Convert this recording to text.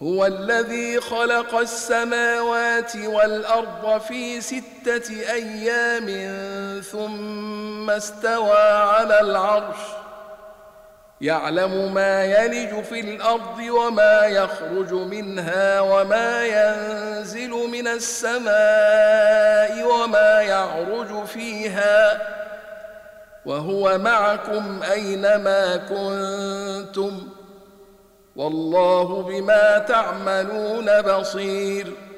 هو الذي خلق السماوات والأرض في 6 أيام ثم استوى على العرش يعلم ما يلج في الأرض وما يخرج منها وما ينزل من السماء وما يعرج فيها وهو معكم أينما كنتم والله بما تعملون بصير.